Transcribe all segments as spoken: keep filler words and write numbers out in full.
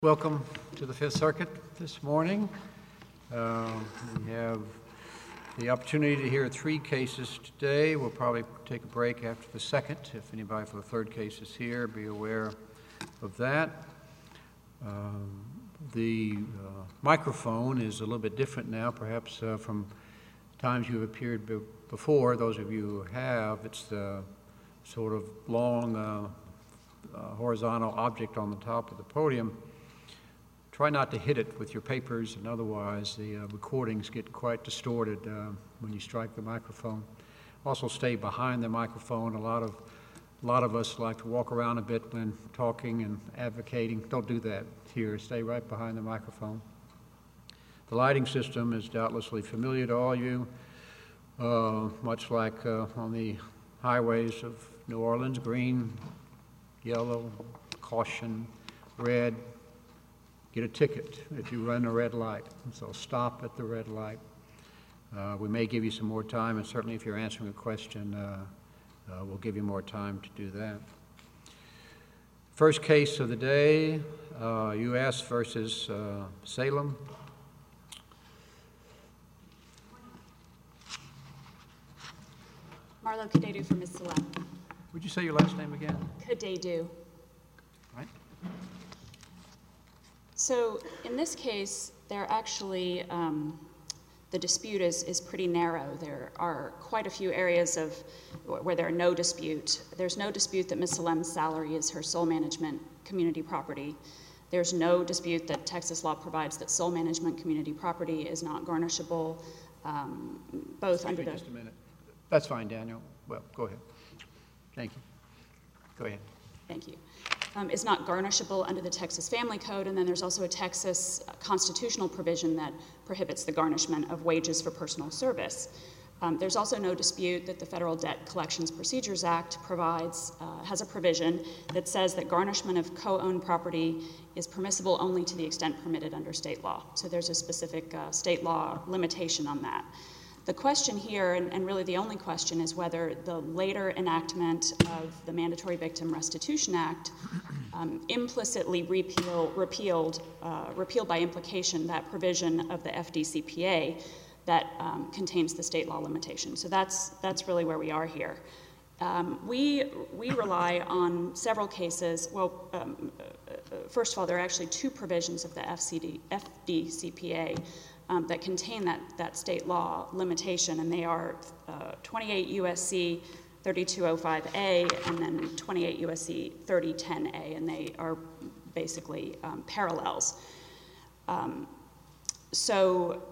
Welcome to the Fifth Circuit this morning. Uh, we have the opportunity to hear three cases today. We'll probably take a break after the second. If anybody for the third case is here, be aware of that. Um, the uh, microphone is a little bit different now, perhaps uh, from times you've appeared be- before. Those of you who have, it's the sort of long uh, uh, horizontal object on the top of the podium. Try not to hit it with your papers, and otherwise the uh, recordings get quite distorted uh, when you strike the microphone. Also, stay behind the microphone. A lot of a lot of us like to walk around a bit when talking and advocating. Don't do that here. Stay right behind the microphone. The lighting system is doubtlessly familiar to all you, uh, much like uh, on the highways of New Orleans: green, yellow, caution, red. Get a ticket if you run a red light. So stop at the red light. Uh, we may give you some more time, and certainly if you're answering a question, uh, uh, we'll give you more time to do that. First case of the day, uh, U S versus uh, Salem. Marlo Kadedu for Miz Salem. Would you say your last name again? Kadedu. Right. So in this case, there actually, um, the dispute is, is pretty narrow. There are quite a few areas of where there are no dispute. There's no dispute that Miz Salem's salary is her sole management community property. There's no dispute that Texas law provides that sole management community property is not garnishable, um, both Excuse under me the... just a minute. That's fine, Daniel. Well, go ahead. Thank you. Go ahead. Thank you. Um, is not garnishable under the Texas Family Code, and then there's also a Texas constitutional provision that prohibits the garnishment of wages for personal service. Um, there's also no dispute that the Federal Debt Collections Procedures Act provides, uh, has a provision that says that garnishment of co-owned property is permissible only to the extent permitted under state law. So there's a specific uh, state law limitation on that. The question here, and, and really the only question, is whether the later enactment of the Mandatory Victim Restitution Act um, implicitly repeal, repealed, uh, repealed by implication that provision of the F D C P A that um, contains the state law limitation. So that's that's really where we are here. Um, we we rely on several cases. Well, um, uh, first of all, there are actually two provisions of the F D C P A. Um, that contain that, that state law limitation, and they are uh, twenty-eight U S C thirty-two oh five A and then twenty-eight U S C thirty ten A, and they are basically um, parallels. Um, so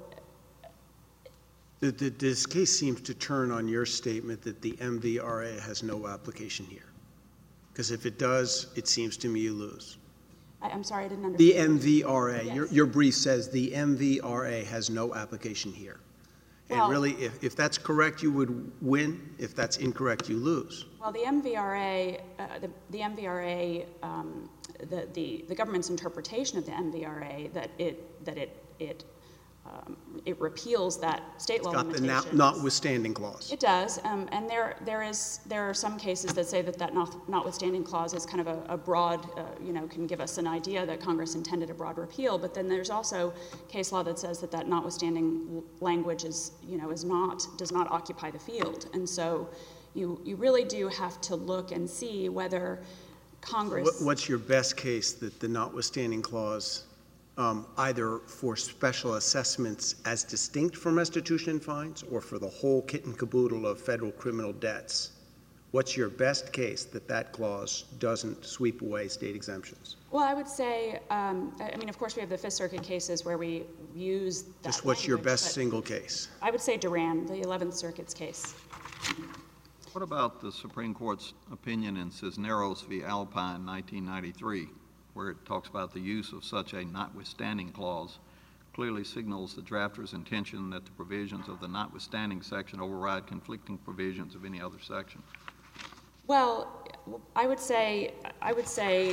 the, the, this case seems to turn on your statement that the M V R A has no application here, because if it does, it seems to me you lose. I'm sorry, I didn't understand. The M V R A, yes. your, your brief says the M V R A has no application here. And well, really, if, if that's correct, you would win. If that's incorrect, you lose. Well, the M V R A, uh, the, the M V R A, um, the, the, the government's interpretation of the M V R A that it that it it um, it repeals that state law limitation. limitation. It's got the not, notwithstanding clause. It does, um, and there there is there are some cases that say that that not, notwithstanding clause is kind of a, a broad, uh, you know, can give us an idea that Congress intended a broad repeal. But then there's also case law that says that that notwithstanding language is, you know, is not does not occupy the field, and so you you really do have to look and see whether Congress. What, what's your best case that the notwithstanding clause, Um, either for special assessments as distinct from restitution and fines or for the whole kit and caboodle of federal criminal debts, what's your best case that that clause doesn't sweep away state exemptions? Well, I would say, um, I mean, of course, we have the Fifth Circuit cases where we use that Just what's your language, best single case? I would say Duran, the Eleventh Circuit's case. What about the Supreme Court's opinion in Cisneros v. Alpine, nineteen ninety-three, where it talks about the use of such a notwithstanding clause clearly signals the drafter's intention that the provisions of the notwithstanding section override conflicting provisions of any other section? Well, I would say, I would say,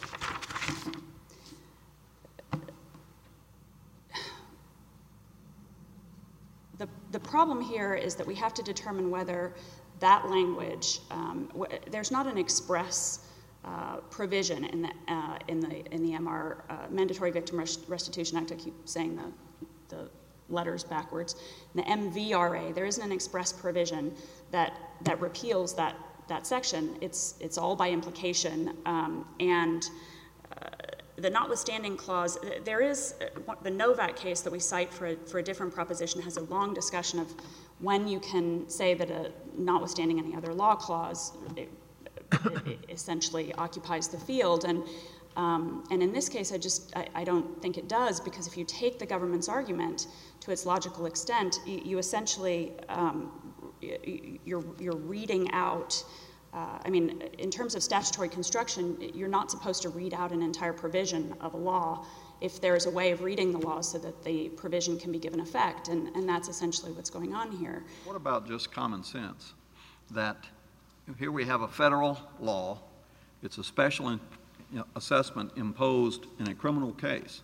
the the problem here is that we have to determine whether that language, um, w- there's not an express uh, provision in the uh, in the in the M R uh, Mandatory Victim Restitution Act. I keep saying the the letters backwards. In the M V R A, there isn't an express provision that that repeals that that section. It's it's all by implication, um, and uh, the notwithstanding clause. There is uh, the Novak case that we cite for a, for a different proposition has a long discussion of when you can say that a notwithstanding any other law clause it, it essentially occupies the field, and um, and in this case, I just I, I don't think it does, because if you take the government's argument to its logical extent, you, you essentially um, you're you're reading out. Uh, I mean, in terms of statutory construction, you're not supposed to read out an entire provision of a law if there's a way of reading the law so that the provision can be given effect, and, and that's essentially what's going on here. What about just common sense? That here we have a federal law, it's a special in, you know, assessment imposed in a criminal case,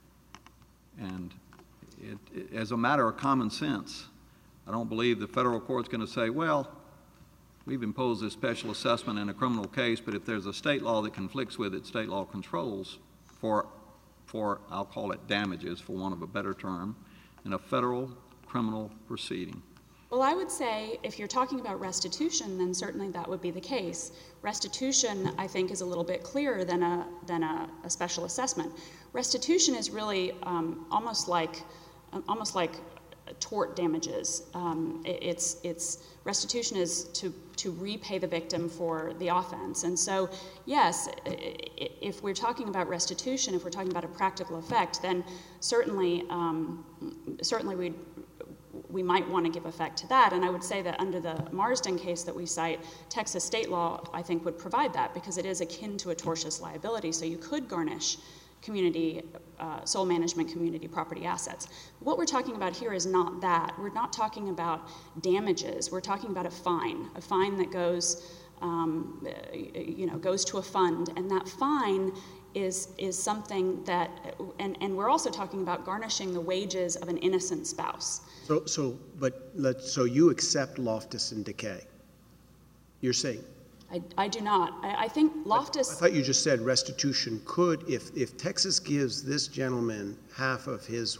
and it, it, as a matter of common sense, I don't believe the federal court's going to say, well, we've imposed this special assessment in a criminal case, but if there's a state law that conflicts with it, state law controls for, for I'll call it damages, for want of a better term, in a federal criminal proceeding. Well, I would say if you're talking about restitution, then certainly that would be the case. Restitution, I think, is a little bit clearer than a, than a, a special assessment. Restitution is really um, almost like, almost like tort damages. Um, it, it's, it's, restitution is to, to repay the victim for the offense. And so, yes, if we're talking about restitution, if we're talking about a practical effect, then certainly, um, certainly we'd, we might want to give effect to that. And I would say that under the Marsden case that we cite, Texas state law, I think, would provide that, because it is akin to a tortious liability. So you could garnish community, uh, sole management community property assets. What we're talking about here is not that. We're not talking about damages. We're talking about a fine, a fine that goes, um, you know, goes to a fund, and that fine is is something that, and, and we're also talking about garnishing the wages of an innocent spouse. So, so, but let's, so you accept Loftus and Decay? You're saying? I, I do not. I, I think Loftus. I thought you just said restitution could, if, if Texas gives this gentleman half of his,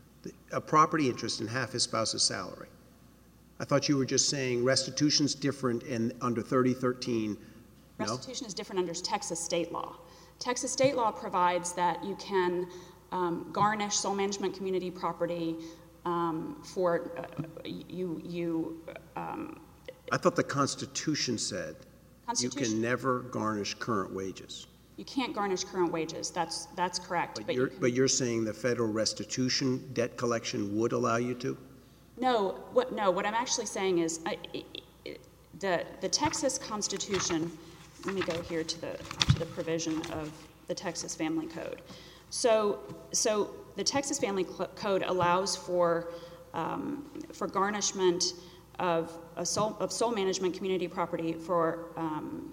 a property interest and half his spouse's salary. I thought you were just saying restitution's different and under thirty thirteen, no? Restitution is different under Texas state law. Texas state law provides that you can um, garnish sole management community property um, for uh, you, you um, I thought the Constitution said Constitution, you can never garnish current wages. You can't garnish current wages. That's that's correct. But, but, you're, you can, but you're saying the federal restitution debt collection would allow you to? No. What? No. What I'm actually saying is uh, the the Texas Constitution. Let me go here to the to the provision of the Texas Family Code. So so the Texas Family Code allows for um, for garnishment of a sole, of sole management community property for um,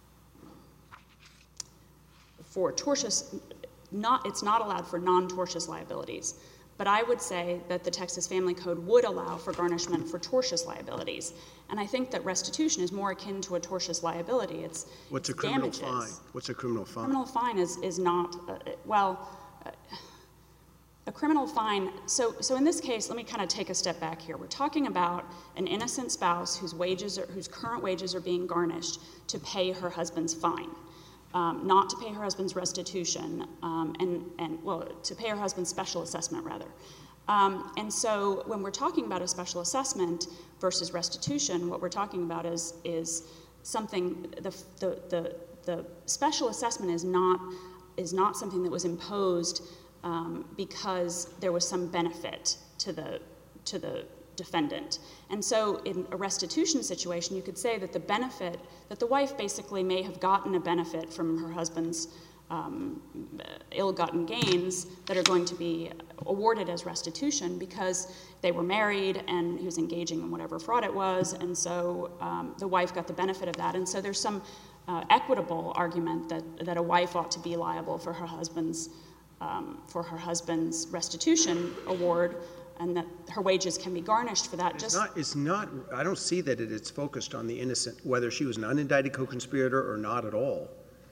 for tortious, not it's not allowed for non-tortious liabilities, but I would say that the Texas Family Code would allow for garnishment for tortious liabilities, and I think that restitution is more akin to a tortious liability. It's what's it's a criminal damages. fine? What's a criminal fine? Criminal fine is is not uh, well. Uh, A criminal fine, so, so in this case, let me kind of take a step back here. We're talking about an innocent spouse whose wages, are, whose current wages are being garnished to pay her husband's fine, um, not to pay her husband's restitution, um, and, and, well, to pay her husband's special assessment, rather. Um, and so when we're talking about a special assessment versus restitution, what we're talking about is, is something, the, the, the, the special assessment is not, is not something that was imposed Um, because there was some benefit to the to the defendant. And so in a restitution situation, you could say that the benefit, that the wife basically may have gotten a benefit from her husband's um, ill-gotten gains that are going to be awarded as restitution because they were married and he was engaging in whatever fraud it was, and so um, the wife got the benefit of that. And so there's some uh, equitable argument that, that a wife ought to be liable for her husband's Um, for her husband's restitution award, and that her wages can be garnished for that. It's Just not, it's not, I don't see that it, it's focused on the innocent, whether she was an unindicted co-conspirator or not at all.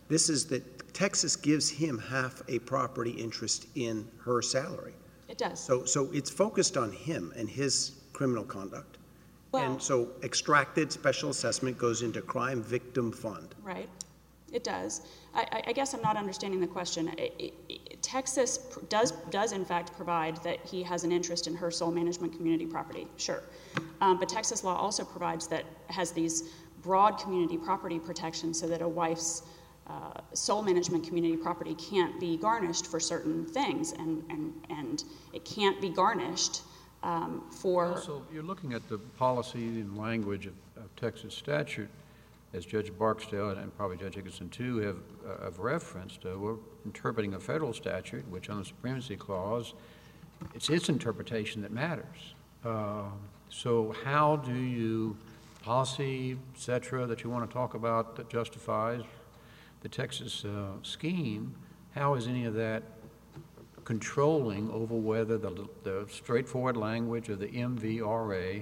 This is that Texas gives him half a property interest in her salary. It does. So, so it's focused on him and his criminal conduct. Well, And so extracted special assessment goes into crime victim fund. right. It does. I, I- I guess I'm not understanding the question. I- I- I- Texas pr- does, does in fact provide that he has an interest in her sole management community property, sure. Um, but Texas law also provides that, has these broad community property protections so that a wife's uh, sole management community property can't be garnished for certain things, and, and, and it can't be garnished um, for... Also, you're looking at the policy and language of, of Texas statute, as Judge Barksdale and probably Judge Higginson too have, uh, have referenced. Uh, we're interpreting a federal statute, which on the Supremacy Clause, it's its interpretation that matters. Uh, so how do you, policy, et cetera, that you want to talk about that justifies the Texas uh, scheme, how is any of that controlling over whether the, the straightforward language of the M V R A,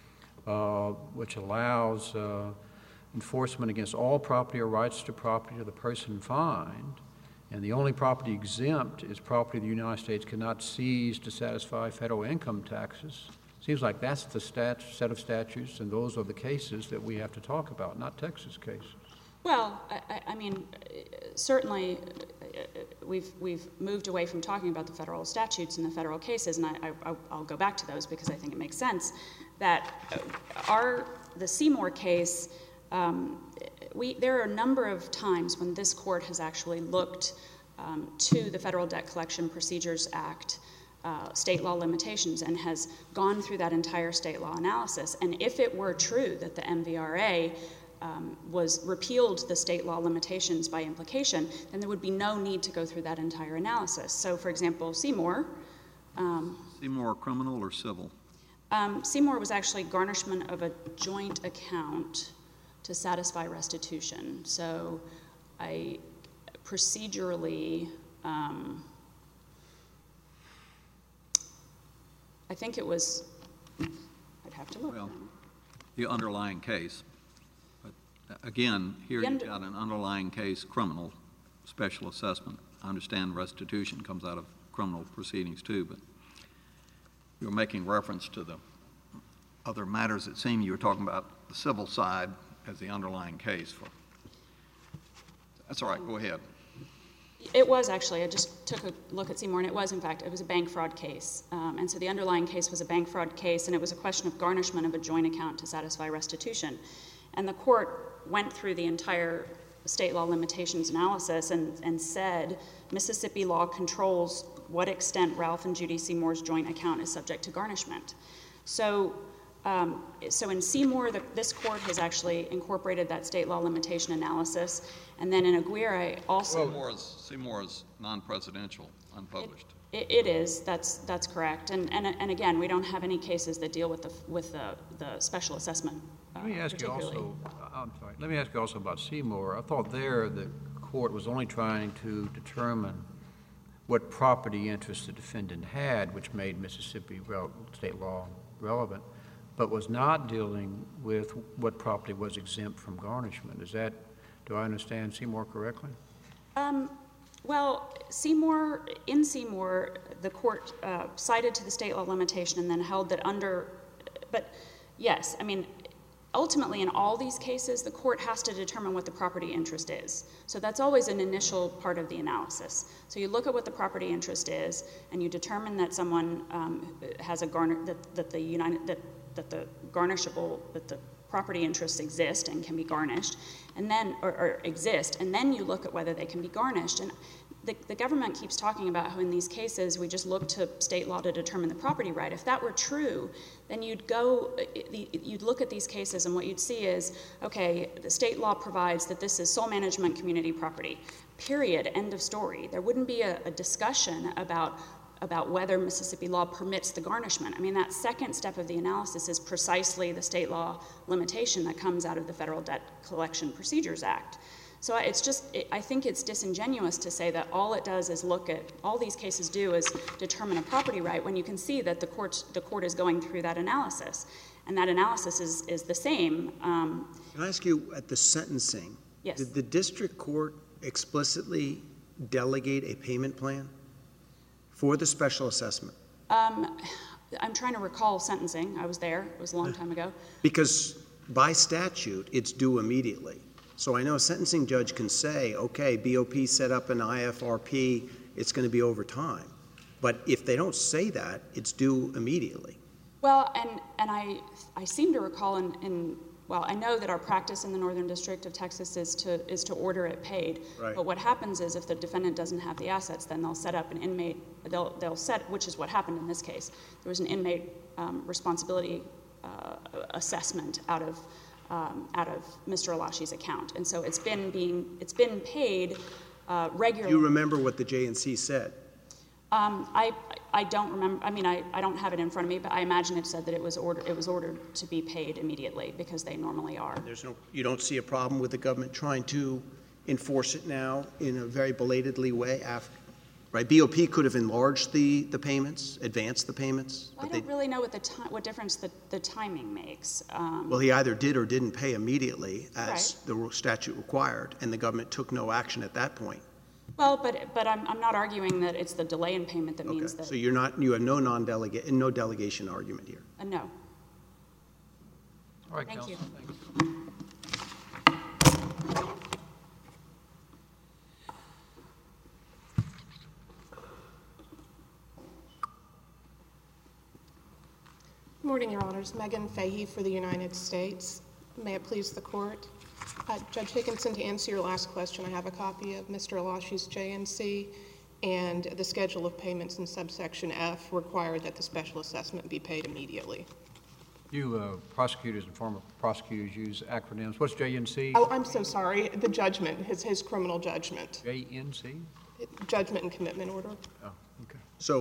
uh, which allows uh, enforcement against all property or rights to property of the person fined, and the only property exempt is property the United States cannot seize to satisfy federal income taxes. Seems like that's the stat, set of statutes, and those are the cases that we have to talk about, not Texas cases. Well, I, I- I mean, certainly uh, we've, we've moved away from talking about the federal statutes and the federal cases, and I, I, I'll go back to those because I think it makes sense, that our, the Seymour case, um, we, there are a number of times when this court has actually looked um, to the Federal Debt Collection Procedures Act, uh, state law limitations, and has gone through that entire state law analysis. And if it were true that the M V R A Um, was repealed the state law limitations by implication, then there would be no need to go through that entire analysis. So, for example, Seymour. Um, Seymour criminal or civil? um, Seymour was actually garnishment of a joint account to satisfy restitution. So, I procedurally, um, I think it was, I'd have to look. Well, the underlying case. Again, here The you've under- got an underlying case, criminal, special assessment. I understand restitution comes out of criminal proceedings too, but you're making reference to the other matters. It seemed you were talking about the civil side as the underlying case. For That's all right, go ahead. It was actually, I just took a look at Seymour, and it was, in fact, it was a bank fraud case. Um, and so the underlying case was a bank fraud case, and it was a question of garnishment of a joint account to satisfy restitution. And the court went through the entire state law limitations analysis and, and said Mississippi law controls what extent Ralph and Judy Seymour's joint account is subject to garnishment. So, um, so in Seymour, the, this court has actually incorporated that state law limitation analysis. And then in Aguirre also... Seymour is, Seymour is non-presidential, unpublished. It, it is. That's that's correct. And, and and again, we don't have any cases that deal with the with the, the special assessment. Uh, Let me ask you particularly. also, I'm sorry, let me ask you also about Seymour. I thought there the court was only trying to determine what property interest the defendant had, which made Mississippi rel- state law relevant, but was not dealing with what property was exempt from garnishment. Is that, do I understand Seymour correctly? Um, well, Seymour, in Seymour, the court uh, cited to the state law limitation and then held that under, but yes, I mean, ultimately in all these cases, the court has to determine what the property interest is. So that's always an initial part of the analysis. So you look at what the property interest is, and you determine that someone um, has a garner, that, that the United, that, that the garnishable, that the property interests exist and can be garnished, and then, or, or exist, and then you look at whether they can be garnished. And the, the government keeps talking about how in these cases we just look to state law to determine the property right. If that were true, then you'd go, you'd look at these cases and what you'd see is, okay, the state law provides that this is sole management community property, period, end of story. There wouldn't be a, a discussion about about whether Mississippi law permits the garnishment. I mean, that second step of the analysis is precisely the state law limitation that comes out of the Federal Debt Collection Procedures Act. So it's just, it, I think it's disingenuous to say that all it does is look at, all these cases do is determine a property right when you can see that the court, the court is going through that analysis. And that analysis is, is the same. Um, Can I ask you, at the sentencing, Yes. did the district court explicitly delegate a payment plan for the special assessment? Um, I'm trying to recall sentencing. I was there. It was a long time ago. Because by statute, it's due immediately. So I know a sentencing judge can say, okay, B O P set up an I F R P, it's going to be over time. But if they don't say that, it's due immediately. Well, and, and I, I seem to recall in, in, well, I know that our practice in the Northern District of Texas is to, is to order it paid. Right. But what happens is if the defendant doesn't have the assets, then they'll set up an inmate, they'll, they'll set, which is what happened in this case. There was an inmate um, responsibility uh, assessment out of, um, out of Mister Alashi's account. And so it's been being, it's been paid uh, regularly. Do you remember what the J N C said? Um, I, I don't remember, I mean, I, I don't have it in front of me, but I imagine it said that it was ordered, it was ordered to be paid immediately because they normally are. There's no, you don't see a problem with the government trying to enforce it now in a very belatedly way after, right? B O P could have enlarged the, the payments, advanced the payments. I but don't they, really know what the ti- what difference the, the timing makes. Um, well, he either did or didn't pay immediately as Right. the statute required, and the government took no action at that point. well, but but I'm I'm not arguing that it's the delay in payment that Okay, means that so you're not, you have no non-delegate, no delegation argument here. uh, no. All right, Thank counsel. you. Thanks. Good morning, Your Honors. Megan Fahey for the United States. May it please the Court. Uh, Judge Higginson, to answer your last question, I have a copy of Mister Alashi's J N C, and the schedule of payments in subsection F required that the special assessment be paid immediately. You uh, prosecutors and former prosecutors use acronyms. What's J N C? Oh, I'm so sorry. The judgment, his, his criminal judgment. J N C? Judgment and commitment order. Oh, okay. So,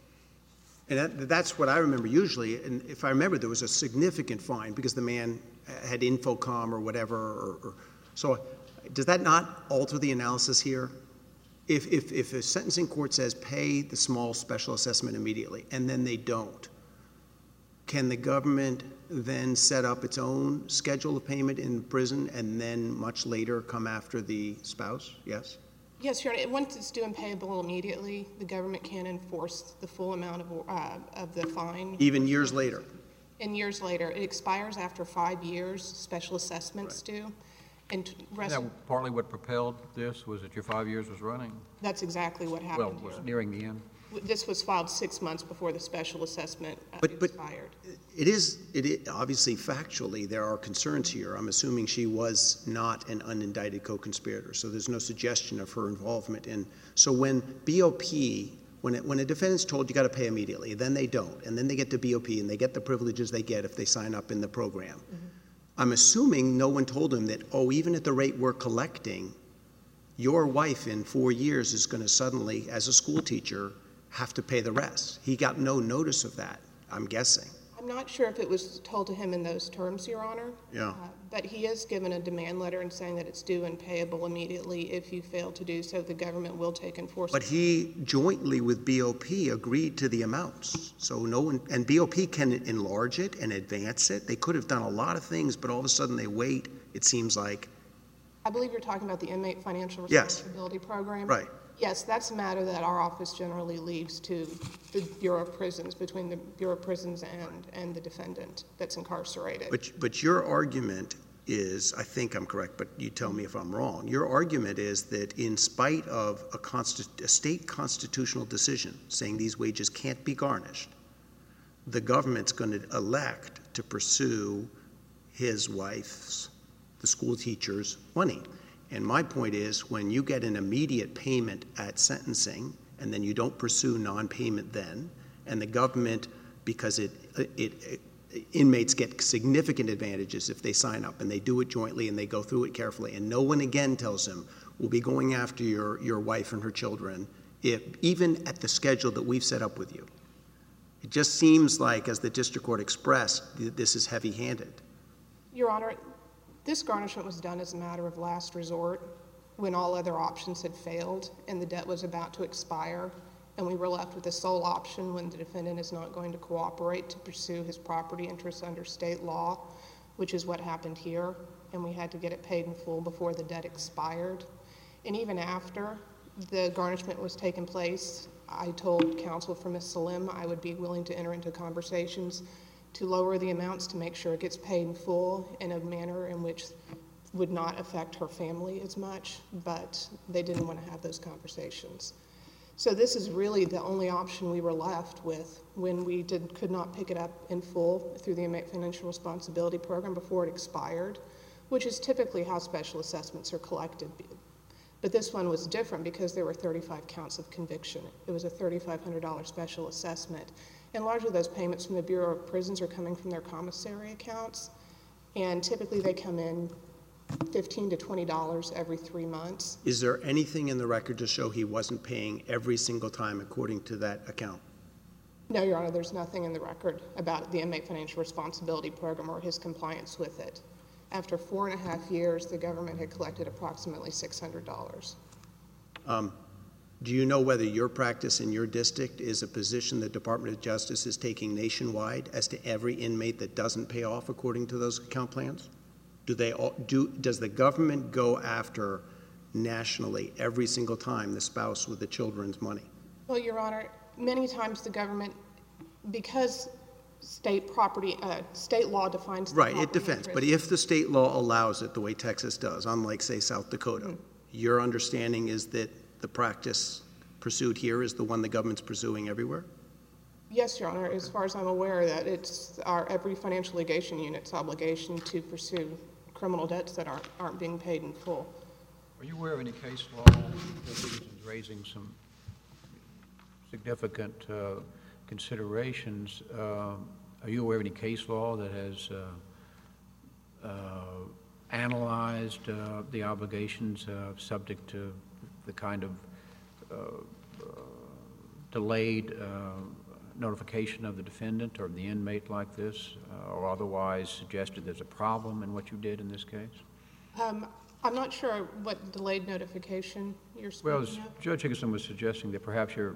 and that, that's what I remember usually, and if I remember, there was a significant fine because the man had Infocom or whatever, or, or so does that not alter the analysis here? If, if, if a sentencing court says pay the small special assessment immediately, and then they don't, can the government then set up its own schedule of payment in prison and then much later come after the spouse? Yes? Yes, Your Honor. Once it's due and payable immediately, the government can enforce the full amount of, uh, of the fine. Even years later? And years later. It expires after five years, special assessments do. And t- rest, Is that partly what propelled this? Was that your five years was running? that's exactly what Well, happened was here. nearing the end. This was filed six months before the special assessment uh, But- but- expired. It is, it is, obviously factually, there are concerns here. I'm assuming she was not an unindicted co-conspirator, so there's no suggestion of her involvement in. So when B O P, when, it, when a defendant's told you got to pay immediately, then they don't, and then they get to B O P and they get the privileges they get if they sign up in the program. Mm-hmm. I'm assuming no one told him that, oh, even at the rate we're collecting, your wife in four years is going to suddenly, as a school teacher, have to pay the rest. He got no notice of that, I'm guessing. I'm not sure if it was told to him in those terms, Your Honor. Yeah. Uh, but he is given a demand letter and saying that it's due and payable immediately. If you fail to do so, the government will take enforcement. But he jointly with B O P agreed to the amounts. So no one, and B O P can enlarge it and advance it. They could have done a lot of things, but all of a sudden they wait, it seems like. I believe you're talking about the inmate financial Yes. responsibility program. Right. Yes, that's a matter that our office generally leaves to the Bureau of Prisons, between the Bureau of Prisons and, and the defendant that's incarcerated. But, but your argument is, I think I'm correct, but you tell me if I'm wrong. Your argument is that in spite of a, consti- a state constitutional decision saying these wages can't be garnished, the government's going to elect to pursue his wife's, the school teacher's, money. And my point is, when you get an immediate payment at sentencing, and then you don't pursue non-payment then, and the government, because it, it, it inmates get significant advantages if they sign up, and they do it jointly, and they go through it carefully, and no one again tells them, we'll be going after your, your wife and her children, if, even at the schedule that we've set up with you. It just seems like, as the district court expressed, this is heavy-handed. Your Honor, this garnishment was done as a matter of last resort when all other options had failed and the debt was about to expire, and we were left with the sole option when the defendant is not going to cooperate to pursue his property interests under state law, which is what happened here, and we had to get it paid in full before the debt expired. And even after the garnishment was taking place, I told counsel for Miz Salim I would be willing to enter into conversations to lower the amounts to make sure it gets paid in full in a manner in which would not affect her family as much, but they didn't want to have those conversations. So this is really the only option we were left with when we did, could not pick it up in full through the Inmate Financial Responsibility Program before it expired, which is typically how special assessments are collected. But this one was different because there were thirty-five counts of conviction. It was a three thousand five hundred dollars special assessment. And largely those payments from the Bureau of Prisons are coming from their commissary accounts. And typically they come in fifteen to twenty dollars every three months. Is there anything in the record to show he wasn't paying every single time according to that account? No, Your Honor, there's nothing in the record about the Inmate Financial Responsibility Program or his compliance with it. After four and a half years, the government had collected approximately six hundred dollars. Um, do you know whether your practice in your district is a position the Department of Justice is taking nationwide as to every inmate that doesn't pay off according to those account plans? Do they all, do, does the government go after nationally every single time the spouse with the children's money? Well, Your Honor, many times the government, because state property, uh, state law defines the Right, it property defends. But interest. if the state law allows it the way Texas does, unlike, say, South Dakota, Mm-hmm. your understanding is that the practice pursued here is the one the government's pursuing everywhere? Yes, Your Honor, as far as I'm aware, that it's our every financial litigation unit's obligation to pursue criminal debts that aren't, aren't being paid in full. Are you aware of any case law that is raising some significant uh, considerations? Uh, are you aware of any case law that has uh, uh, analyzed uh, the obligations uh, subject to the kind of uh, uh, delayed uh, notification of the defendant or the inmate like this, uh, or otherwise suggested there's a problem in what you did in this case? Um, I'm not sure what delayed notification you're Well, speaking as of. Judge Higginson was suggesting that perhaps your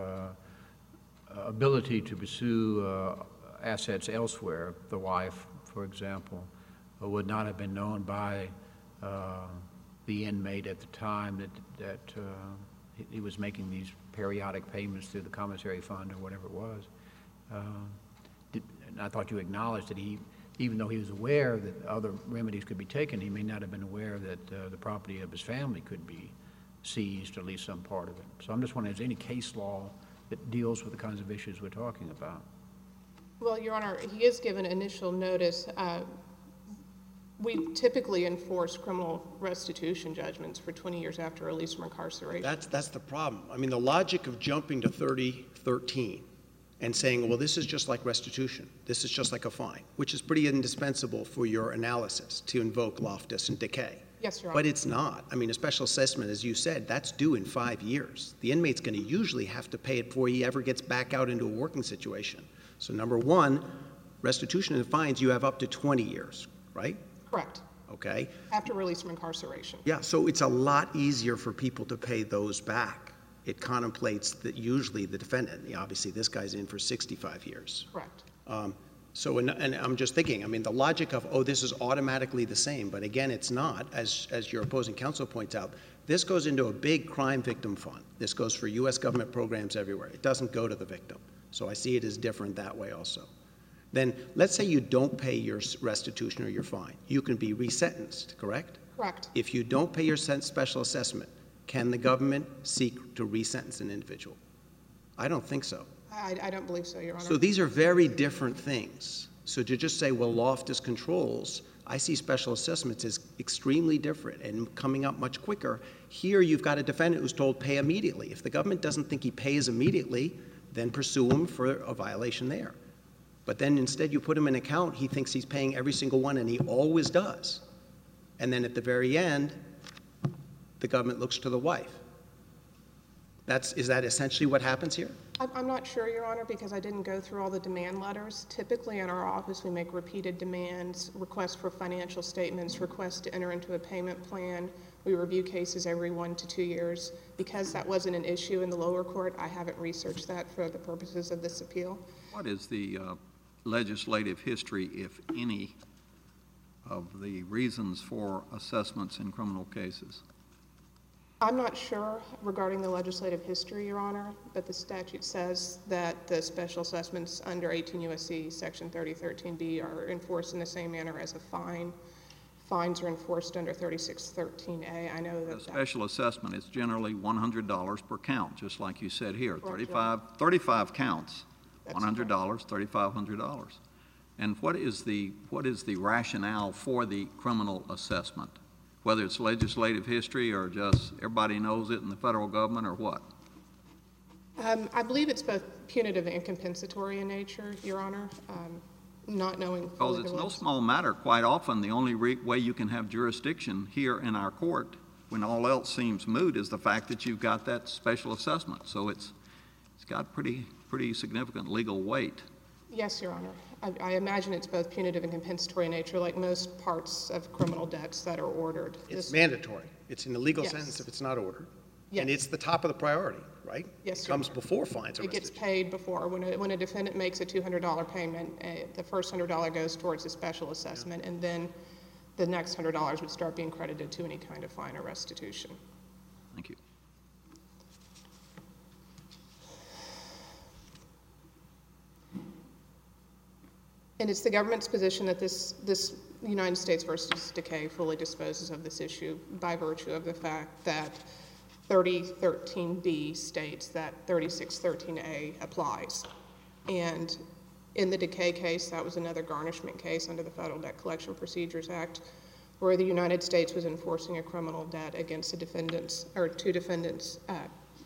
uh, ability to pursue uh, assets elsewhere, the wife, for example, uh, would not have been known by uh, the inmate at the time that, that uh, he, he was making these periodic payments through the commissary fund or whatever it was. Uh, did, and I thought you acknowledged that he, even though he was aware that other remedies could be taken, he may not have been aware that uh, the property of his family could be seized, or at least some part of it. So I'm just wondering, is there any case law that deals with the kinds of issues we're talking about? Well, Your Honor, he is given initial notice. Uh, we typically enforce criminal restitution judgments for twenty years after release from incarceration. That's, that's the problem. I mean, the logic of jumping to thirty thirteen and saying, well, this is just like restitution, this is just like a fine, which is pretty indispensable for your analysis to invoke Loftus and decay. Yes, Your Honor. But it's not. I mean, a special assessment, as you said, that's due in five years. The inmate's going to usually have to pay it before he ever gets back out into a working situation. So number one, restitution and fines, you have up to twenty years, right? Correct. Okay. After release from incarceration. Yeah, so it's a lot easier for people to pay those back. It contemplates that usually the defendant, obviously this guy's in for sixty-five years. Correct. Um, so, and, and I'm just thinking, I mean, the logic of, oh, this is automatically the same, but again, it's not, as, as your opposing counsel points out. This goes into a big crime victim fund. This goes for U S government programs everywhere. It doesn't go to the victim. So I see it as different that way also. Then let's say you don't pay your restitution or your fine. You can be resentenced, correct? Correct. If you don't pay your special assessment, can the government seek to resentence an individual? I don't think so. I, I don't believe so, Your Honor. So these are very different things. So to just say, well, Loftus controls, I see special assessments as extremely different and coming up much quicker. Here you've got a defendant who's told pay immediately. If the government doesn't think he pays immediately, then pursue him for a violation there. But then instead you put him in an account, he thinks he's paying every single one, and he always does. And then at the very end, the government looks to the wife. That's, is that essentially what happens here? I'm, I'm not sure, Your Honor, because I didn't go through all the demand letters. Typically in our office, we make repeated demands, requests for financial statements, requests to enter into a payment plan. We review cases every one to two years. Because that wasn't an issue in the lower court, I haven't researched that for the purposes of this appeal. What is the uh, legislative history, if any, of the reasons for assessments in criminal cases? I'm not sure regarding the legislative history, Your Honor, but the statute says that the special assessments under eighteen U S C Section thirty thirteen B are enforced in the same manner as a fine. Fines are enforced under thirty-six thirteen A. I know that The special assessment is generally one hundred dollars per count, just like you said here. Correct, thirty-five, thirty-five counts, That's one hundred dollars, thirty-five hundred dollars. And what is the what is the rationale for the criminal assessment? Whether it's legislative history or just everybody knows it in the federal government or what? Um, I believe it's both punitive and compensatory in nature, Your Honor, um, not knowing Because fully it's the no rules. small matter. Quite often, the only re- way you can have jurisdiction here in our court, when all else seems moot, is the fact that you've got that special assessment. So it's it's got pretty pretty significant legal weight. Yes, Your Honor. I, I imagine it's both punitive and compensatory in nature, like most parts of criminal debts that are ordered. It's This- mandatory. It's an illegal Yes. sentence if it's not ordered. Yes. And it's the top of the priority, right? Yes, It Your comes Honor. before fines or It gets restitution. paid before. When a, when a defendant makes a two hundred dollar payment, uh, the first one hundred dollars goes towards the special assessment, and then the next one hundred dollars would start being credited to any kind of fine or restitution. Thank you. And it's the government's position that this, this United States versus Decay fully disposes of this issue by virtue of the fact that thirty thirteen B states that thirty-six thirteen A applies. And in the Decay case, that was another garnishment case under the Federal Debt Collection Procedures Act, where the United States was enforcing a criminal debt against the defendants, or two defendants, uh,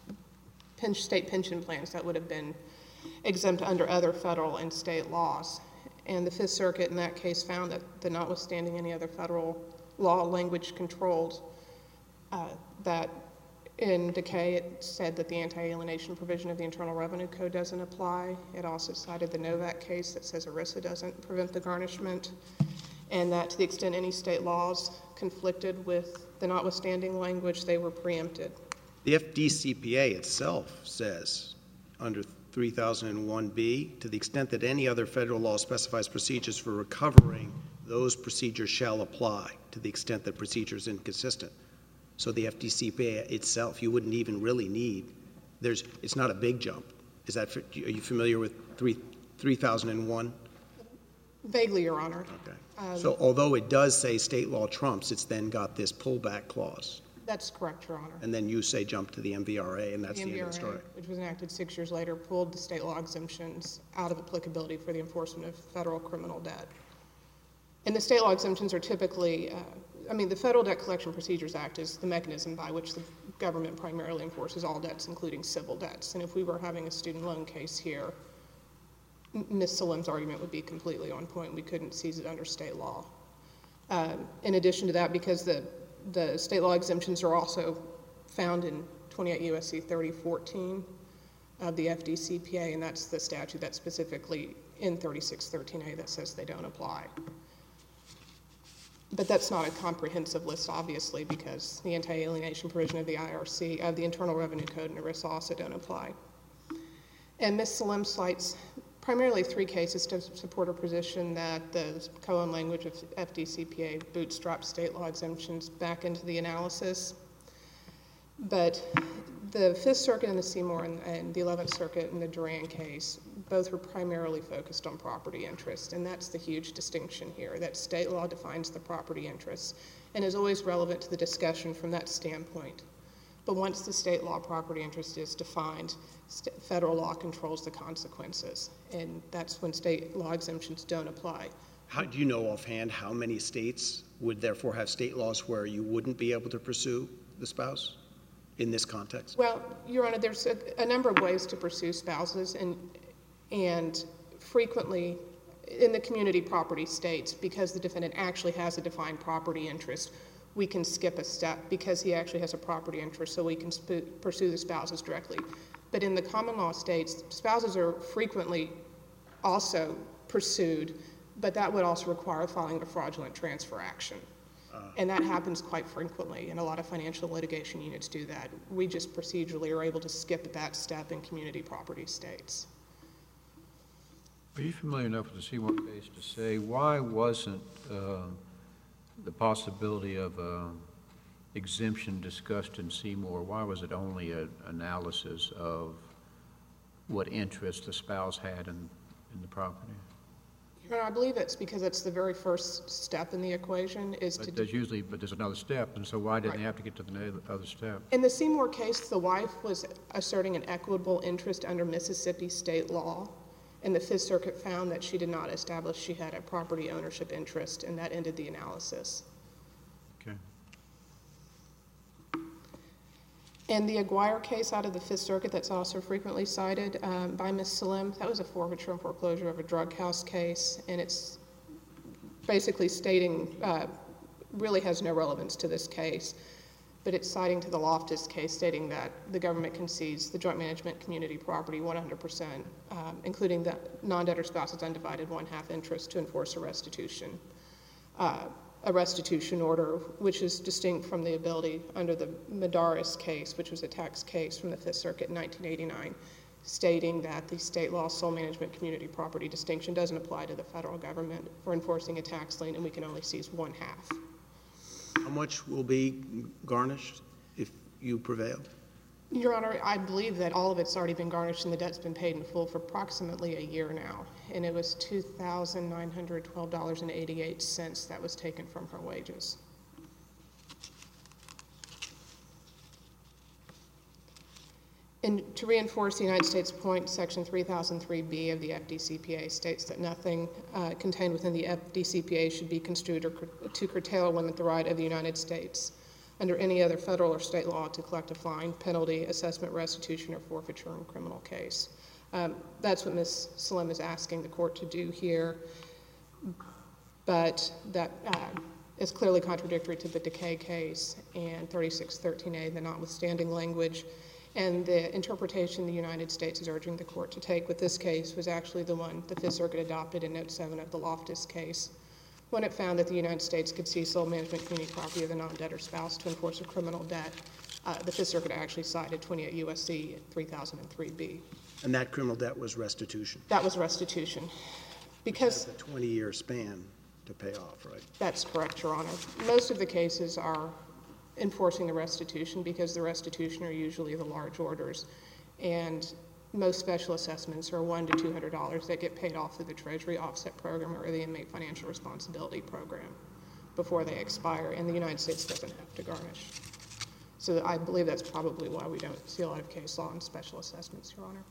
pen- state pension plans that would have been exempt under other federal and state laws. And the Fifth Circuit in that case found that, that notwithstanding any other federal law language controlled, uh, that in Decay it said that the anti-alienation provision of the Internal Revenue Code doesn't apply. It also cited the Novak case that says ERISA doesn't prevent the garnishment, and that to the extent any state laws conflicted with the notwithstanding language, they were preempted. The F D C P A itself says, under three thousand one B, to the extent that any other federal law specifies procedures for recovering, those procedures shall apply to the extent that procedure is inconsistent. So the F D C P A itself, you wouldn't even really need, there's, it's not a big jump. Is that, are you familiar with three thousand one? Vaguely, Your Honor. Okay. Um, So although it does say state law trumps, it's then got this pullback clause. That's correct, Your Honor. And then you say jump to the M V R A, and that's the, end of the story. which was enacted six years later, pulled the state law exemptions out of applicability for the enforcement of federal criminal debt. And the state law exemptions are typically, uh, I mean, the Federal Debt Collection Procedures Act is the mechanism by which the government primarily enforces all debts, including civil debts. And if we were having a student loan case here, M- Miz Salim's argument would be completely on point. We couldn't seize it under state law. Um, in addition to that, because the The state law exemptions are also found in twenty-eight U S C thirty fourteen of the F D C P A, and that's the statute that's specifically in thirty-six thirteen A that says they don't apply. But that's not a comprehensive list, obviously, because the anti-alienation provision of the I R C, of the Internal Revenue Code, and ERISA also don't apply. And Miz Salim cites primarily three cases to support her position that the Cohen language of F D C P A bootstrapped state law exemptions back into the analysis. But the Fifth Circuit in the Seymour and, and the Eleventh Circuit in the Duran case, both were primarily focused on property interest, and that's the huge distinction here, that state law defines the property interest and is always relevant to the discussion from that standpoint. But once the state law property interest is defined, st- federal law controls the consequences, and that's when state law exemptions don't apply. How do you know offhand how many states would therefore have state laws where you wouldn't be able to pursue the spouse in this context? Well, Your Honor, there's a, a number of ways to pursue spouses, and and frequently in the community property states, because the defendant actually has a defined property interest, we can skip a step because he actually has a property interest, so we can sp- pursue the spouses directly. But in the common law states, spouses are frequently also pursued, but that would also require filing a fraudulent transfer action. Uh, and that happens quite frequently, and a lot of financial litigation units do that. We just procedurally are able to skip that step in community property states. Are you familiar enough with the Seymour case to say why wasn't uh, the possibility of uh, exemption discussed in Seymour, why was it only an analysis of what interest the spouse had in, in the property? Your Honor, I believe it's because it's the very first step in the equation is to... But there's usually, but there's another step, and so why didn't Right. they have to get to the na- other step? In the Seymour case, the wife was asserting an equitable interest under Mississippi state law, and the Fifth Circuit found that she did not establish she had a property ownership interest, and that ended the analysis. Okay. In the Aguirre case out of the Fifth Circuit that's also frequently cited um, by Miz Salim, that was a forfeiture and foreclosure of a drug house case, and it's basically stating, uh, really has no relevance to this case, but it's citing to the Loftus case stating that the government concedes the joint management community property one hundred percent, um, including the non-debtor spouse's undivided one-half interest to enforce a restitution. Uh, a restitution order, which is distinct from the ability under the Madaris case, which was a tax case from the Fifth Circuit in nineteen eighty-nine, stating that the state law sole management community property distinction doesn't apply to the federal government for enforcing a tax lien, and we can only seize one half. How much will be garnished if you prevail? Your Honor, I believe that all of it's already been garnished and the debt's been paid in full for approximately a year now, and it was two thousand nine hundred twelve dollars and eighty-eight cents that was taken from her wages. And to reinforce the United States point, Section three thousand three B of the F D C P A states that nothing uh, contained within the F D C P A should be construed or cur to curtail or limit the right of the United States under any other federal or state law to collect a fine, penalty, assessment, restitution, or forfeiture in a criminal case. Um, that's what Miz Salim is asking the court to do here, but that uh, is clearly contradictory to the Decay case and thirty-six thirteen A, the notwithstanding language, and the interpretation the United States is urging the court to take with this case was actually the one the Fifth Circuit adopted in Note seven of the Loftus case, when it found that the United States could seize sole management community property of the non-debtor spouse to enforce a criminal debt. Uh, the Fifth Circuit actually cited twenty-eight U S C three thousand three B. And that criminal debt was restitution? That was restitution. Because a twenty-year span to pay off, right? That's correct, Your Honor. Most of the cases are enforcing the restitution because the restitution are usually the large orders, and most special assessments are one to two hundred dollars that get paid off through the Treasury Offset Program or the Inmate Financial Responsibility Program before they expire, and the United States doesn't have to garnish. So I believe that's probably why we don't see a lot of case law on special assessments, Your Honor.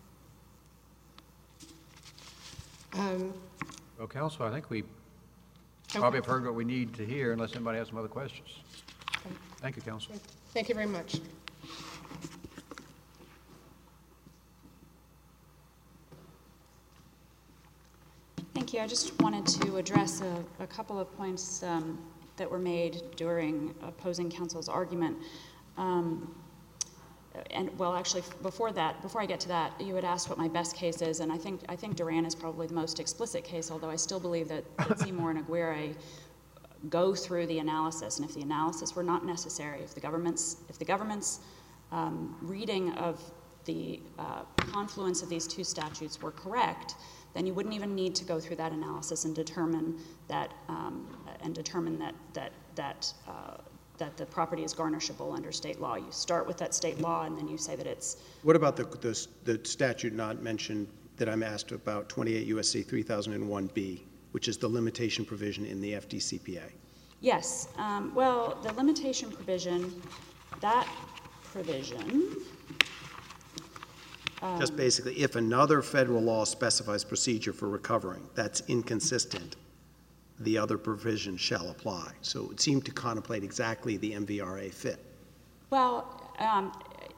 Um, Well, counsel, I think we okay. probably have heard what we need to hear, unless anybody has some other questions. Okay. Thank you, counsel. Thank you very much. Thank you. I just wanted to address a, a couple of points um, that were made during opposing counsel's argument. Um, and well, actually, before that, before I get to that, you had asked what my best case is, and I think I think Duran is probably the most explicit case. Although I still believe that, that Seymour and Aguirre go through the analysis, and if the analysis were not necessary, if the government's if the government's um, reading of the uh, confluence of these two statutes were correct, then you wouldn't even need to go through that analysis and determine that um, and determine that that that uh, that the property is garnishable under state law. You start with that state law, and then you say that it's. What about the, the, the statute not mentioned that I'm asked about, twenty-eight U S C three thousand one B, which is the limitation provision in the F D C P A? Yes. Um, well, the limitation provision, that provision. Um, Just basically, if another federal law specifies procedure for recovering that's inconsistent, the other provision shall apply. So it seemed to contemplate exactly the M V R A fit. Well, um,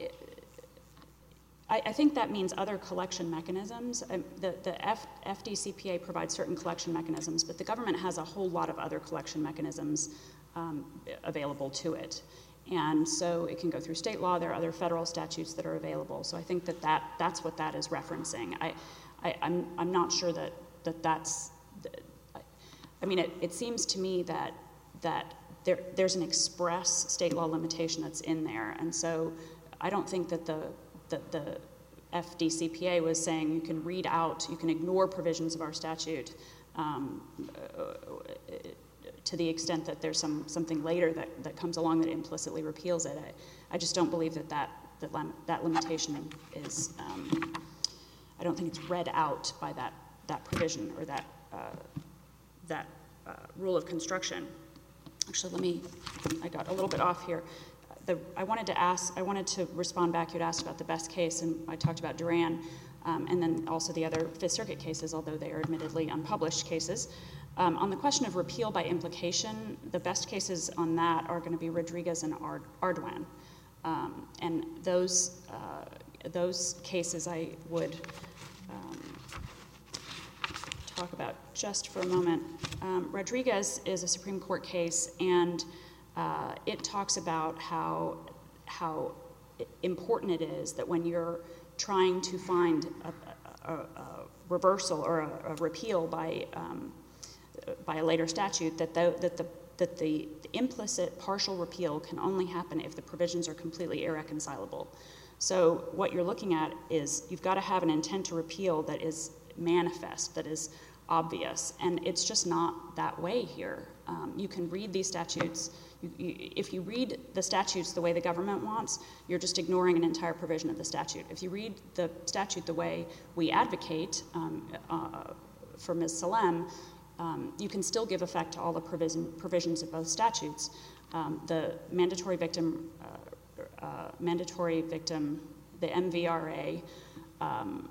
I, I think that means other collection mechanisms. Um, the the F, FDCPA provides certain collection mechanisms, but the government has a whole lot of other collection mechanisms um, available to it. And so it can go through state law. There are other federal statutes that are available. So I think that, that that's what that is referencing. I, I, I'm, I'm not sure that, that that's, I mean, it, it seems to me that, that there, there's an express state law limitation that's in there. And so I don't think that the, the, the F D C P A was saying you can read out, you can ignore provisions of our statute um, to the extent that there's some something later that, that comes along that implicitly repeals it. I, I just don't believe that that, that, lim that limitation is, um, I don't think it's read out by that, that provision or that, uh, that uh, rule of construction. Actually, let me, I got a little bit off here. The, I wanted to ask, I wanted to respond back. You'd asked about the best case, and I talked about Duran, um, and then also the other Fifth Circuit cases, although they are admittedly unpublished cases. Um, on the question of repeal by implication, the best cases on that are going to be Rodriguez and Ard Ardoin. Um, and those, uh, those cases I would um, talk about just for a moment. Um, Rodriguez is a Supreme Court case, and uh, it talks about how, how important it is that when you're trying to find a, a, a reversal or a, a repeal by, um, by a later statute, that the, that, the, that the implicit partial repeal can only happen if the provisions are completely irreconcilable. So what you're looking at is you've got to have an intent to repeal that is manifest, that is obvious, and it's just not that way here. Um, you can read these statutes. You, you, if you read the statutes the way the government wants, you're just ignoring an entire provision of the statute. If you read the statute the way we advocate um, uh, for Miz Salem, um, you can still give effect to all the provision, provisions of both statutes. Um, the mandatory victim, uh, uh, mandatory victim, the M V R A, um,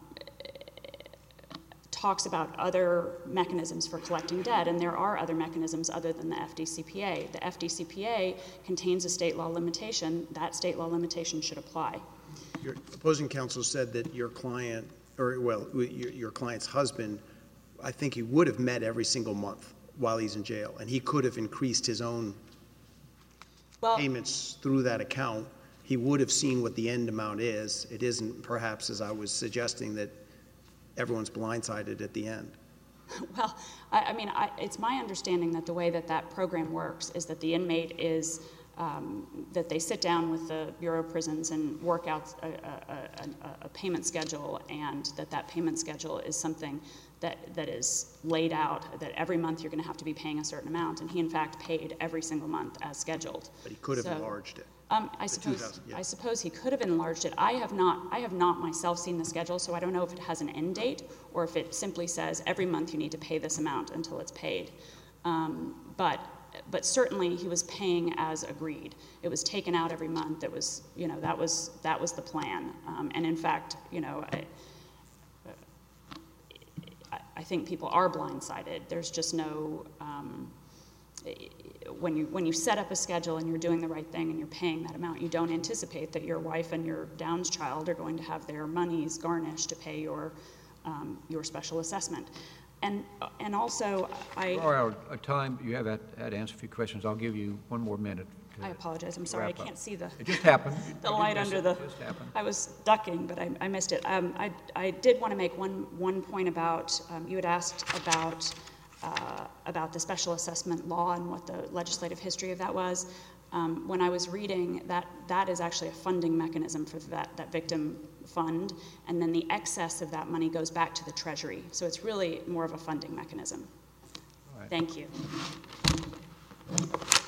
talks about other mechanisms for collecting debt, and there are other mechanisms other than the F D C P A. The F D C P A contains a state law limitation. That state law limitation should apply. Your opposing counsel said that your client, or well, your, your client's husband, I think he would have met every single month while he's in jail, and he could have increased his own well, payments through that account. He would have seen what the end amount is. It isn't perhaps, as I was suggesting, that everyone's blindsided at the end. Well, I, I mean, I, it's my understanding that the way that that program works is that the inmate is, um, that they sit down with the Bureau of Prisons and work out a, a, a, a payment schedule, and that that payment schedule is something that, that is laid out, that every month you're going to have to be paying a certain amount, and he in fact paid every single month as scheduled. But he could have so, enlarged it. Um, I suppose yeah. I suppose he could have enlarged it. I have not I have not myself seen the schedule, so I don't know if it has an end date or if it simply says every month you need to pay this amount until it's paid. Um, but but certainly he was paying as agreed. It was taken out every month. It was you know that was that was the plan. Um, and in fact, you know, I, I think people are blindsided. There's just no. Um, When you, when you set up a schedule and you're doing the right thing and you're paying that amount, you don't anticipate that your wife and your Downs child are going to have their monies garnished to pay your, um, your special assessment. And, and also, I... For our time, you have had, had to answer a few questions. I'll give you one more minute. I apologize. I'm sorry. I can't see the... It just happened. the light under the... It just happened. I was ducking, but I, I missed it. Um, I, I did want to make one, one point about... Um, you had asked about... Uh, about the special assessment law and what the legislative history of that was. Um, when I was reading, that that is actually a funding mechanism for that, that victim fund, and then the excess of that money goes back to the Treasury. So it's really more of a funding mechanism. All right. Thank you.